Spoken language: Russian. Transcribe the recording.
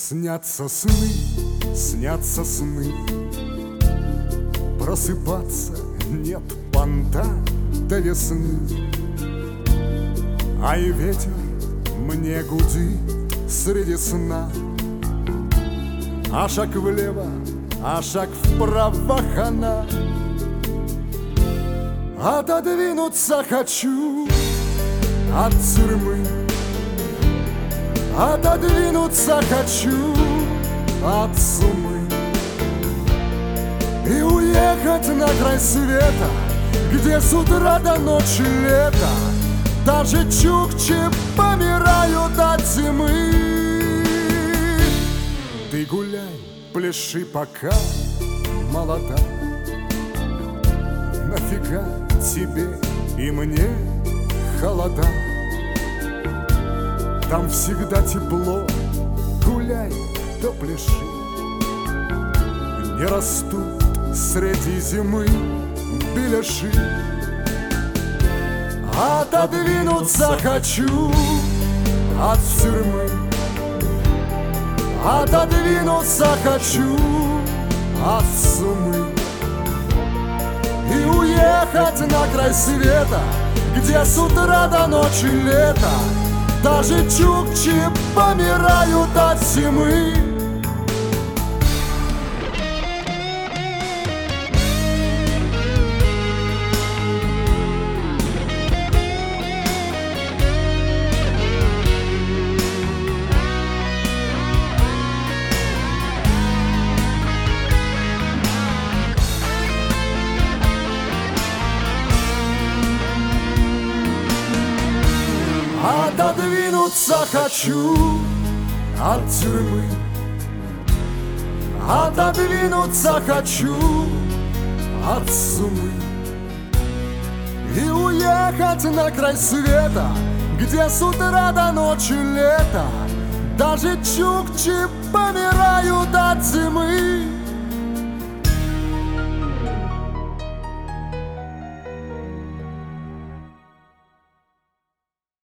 Снятся сны, просыпаться нет понта до весны. А и ветер мне гудит среди сна. А шаг влево, а шаг вправо хана. Отодвинуться хочу от тюрьмы, отодвинуться хочу от сумы и уехать на край света, где с утра до ночи лето. Даже чукчи помирают от зимы. Ты гуляй, пляши, пока молода. Нафига тебе и мне холода? Там всегда тепло, гуляй да пляши. Не растут среди зимы беляши. Отодвинуться хочу от тюрьмы, отодвинуться хочу от сумы и уехать на край света, где с утра до ночи лето. Даже чукчи помирают от зимы. Отодвинуться хочу от тюрьмы, отодвинуться хочу от сумы и уехать на край света, где с утра до ночи лето. Даже чукчи помирают от зимы.